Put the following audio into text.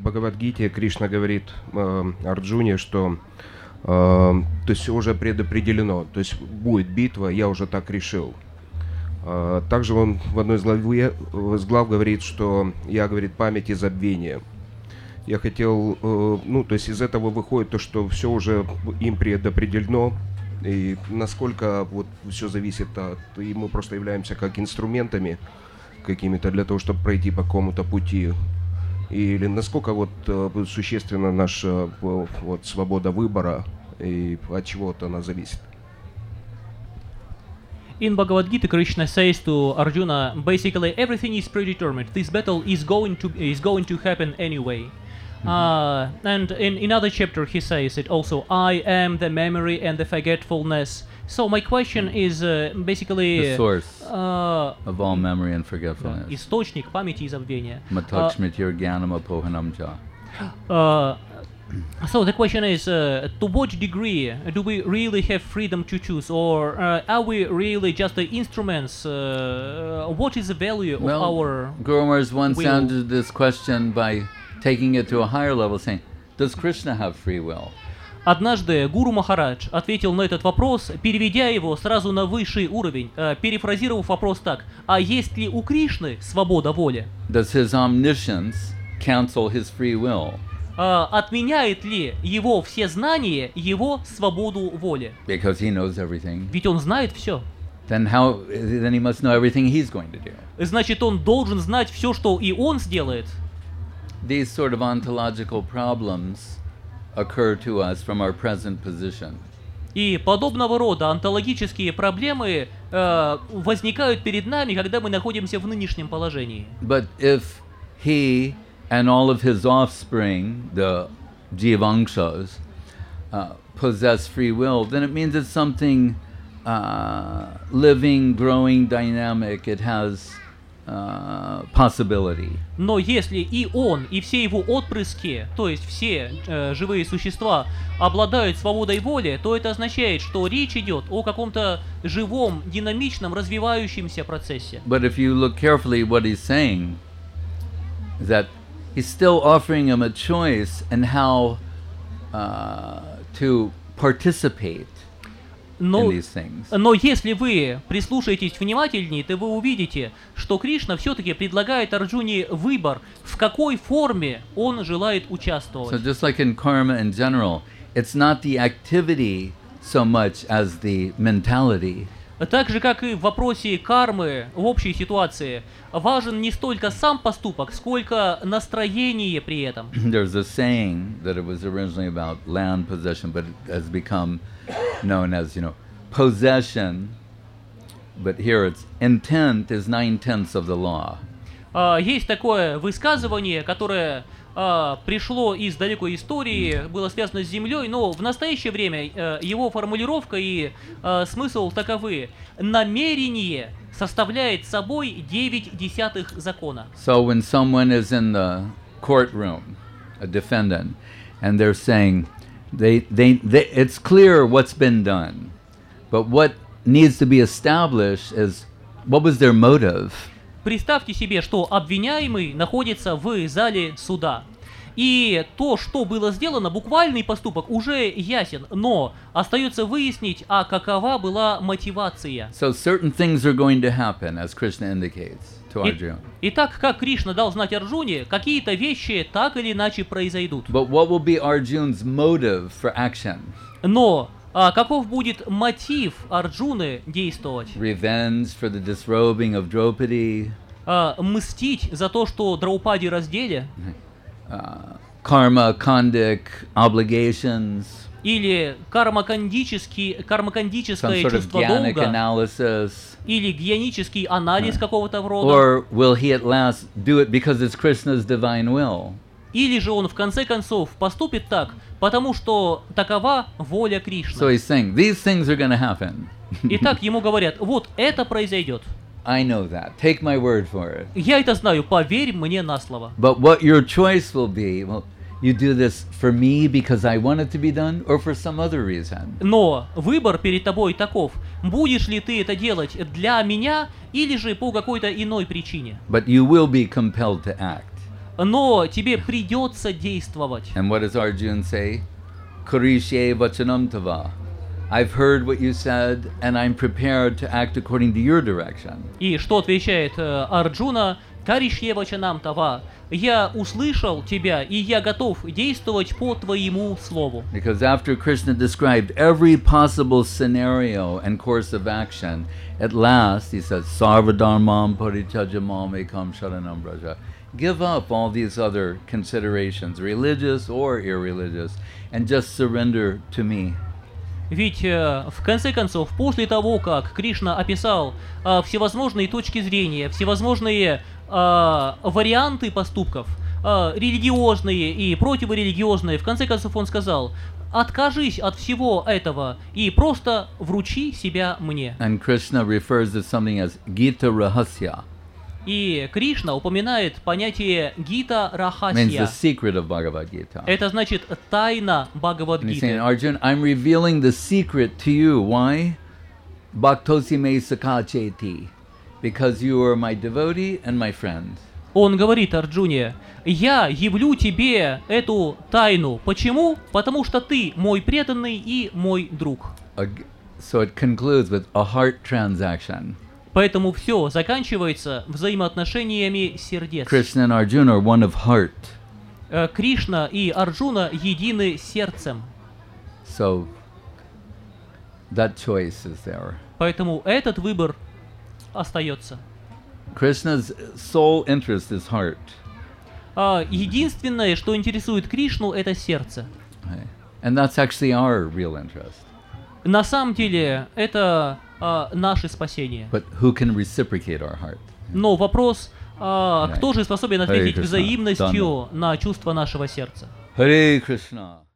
Бхагавад-гите Кришна говорит Арджуне, что то есть уже предопределено, то есть будет битва, я уже так решил. Также он в одной из глав говорит, что я, говорит, память и забвение. Я хотел, то есть из этого выходит то, что все уже им предопределено, и насколько вот все зависит от, и мы просто являемся как инструментами какими-то для того, чтобы пройти по какому-то пути, или насколько вот существенно наша вот свобода выбора и от чего-то она зависит. In Bhagavad Gita, Krishna says to Arjuna, basically everything is predetermined. This battle is going to happen anyway. And in another chapter he says it also, I am the memory and the forgetfulness. So my question is basically... The source of all memory and forgetfulness. Источник памяти и забвения. Matakshmitir jnanam apohanamcha. So the question is, to what degree do we really have freedom to choose, or are we really just the instruments? What is the value of our Guru Maharaj once will? answered this question by taking it to a higher level, saying, does Krishna have free will? Однажды Гуру Махарадж ответил на этот вопрос, переведя его сразу на высший уровень, перефразировав вопрос так: а есть ли у Кришны свобода воли? Does his omniscience cancel his free will? Отменяет ли его всезнание его свободу воли? Because he knows everything. Ведь он знает все. Then he must know everything he's going to do. Значит, он должен знать все, что и он сделает. These sort of ontological problems occur to us from our present position. И подобного рода онтологические проблемы возникают перед нами, когда мы находимся в нынешнем положении. But if he and all of his offspring, the Jivangshas, possess free will, then it means it's something living, growing, dynamic. It has possibility. Но если и он, и все его отпрыски, то есть все живые существа, обладают свободой воли, то это означает, что речь идет о каком-то живом, динамичном, развивающемся процессе. But if you look carefully, what he's saying is that he's still offering him a choice in how to participate in these things. Но если вы прислушаетесь внимательнее, то вы увидите, что Кришна все-таки предлагает Арджуне выбор, в какой форме он желает участвовать. So just like in karma in general, it's not the activity so much as the mentality. Так же, как и в вопросе кармы в общей ситуации, важен не столько сам поступок, сколько настроение при этом. There's a saying that it was originally about land possession, but it has become known as, possession. But here it's intent is 9/10 of the law. Есть такое высказывание, которое пришло из далекой истории, было связано с землей, но в настоящее время его формулировка и смысл таковы: намерение составляет собой 9/10 закона. So when someone is in the courtroom, a defendant, and they're saying it's clear what's been done, but what needs to be established is what was their motive. Представьте себе, что обвиняемый находится в зале суда. И то, что было сделано, буквальный поступок, уже ясен, но остается выяснить, а какова была мотивация. So certain things are going to happen, as Krishna indicates to Arjuna. Итак, как Кришна дал знать Арджуне, какие-то вещи так или иначе произойдут. But what will be Arjuna's motive for action? Но каков будет мотив Арджуны действовать? Revenge for the disrobing of Draupadi. Мстить за то, что Драупади раздели? Karma, condic, obligations. Или кармакандическое чувство долга? Или гьянический анализ какого-то рода? Or will he at last do it because it's Krishna's divine will? Или же он в конце концов поступит так, потому что такова воля Кришны. So he's saying, these things are going to happen. Итак, ему говорят, вот это произойдет. I know that. Take my word for it. Я это знаю, поверь мне на слово. But what your choice will be, well, you do this for me because I want it to be done, or for some other reason. Но выбор перед тобой таков: будешь ли ты это делать для меня или же по какой-то иной причине. But you will be compelled to act. но тебе придется действовать. And what does Arjuna say? Kurishe vachanam tava. I've heard what you said, and I'm prepared to act according to your direction. И что отвечает Арджуна? Каришье вачанам тава. Я услышал тебя, и я готов действовать по твоему слову. Because after Krishna described every possible scenario and course of action, at last he says, Sarvadharmam parityaja ekam sharanam braja. Give up all these other considerations, religious or irreligious, and just surrender to me. Ведь в конце концов, после того, как Кришна описал всевозможные точки зрения, всевозможные варианты поступков, религиозные и противорелигиозные, в конце концов он сказал: откажись от всего этого и просто вручи себя мне. And Krishna refers to something as Gita Rahasya. И Кришна упоминает понятие Гита Means the Рахасья. secret of Bhagavad Gita. Это значит тайна And he's saying, Бхагавад-гиты. Arjuna, I'm revealing the secret to you. Why? Bhaktosime sakacheti. Because you are my devotee and my friend. Он говорит Арджуне: я явлю тебе эту тайну. Почему? Потому что ты мой преданный и мой друг. So it concludes with a heart transaction. Поэтому все заканчивается взаимоотношениями сердец. Krishna and Arjuna are one of heart. Кришна и Арджуна едины сердцем. So that choice is there. Поэтому этот выбор остается. Krishna's sole interest is heart. Единственное, что интересует Кришну, это сердце. Right? And that's actually our real interest. На самом деле, это наше спасение. But who can reciprocate our heart? Но вопрос, кто же способен ответить Krishna. взаимностью на чувства нашего сердца? Hare Krishna.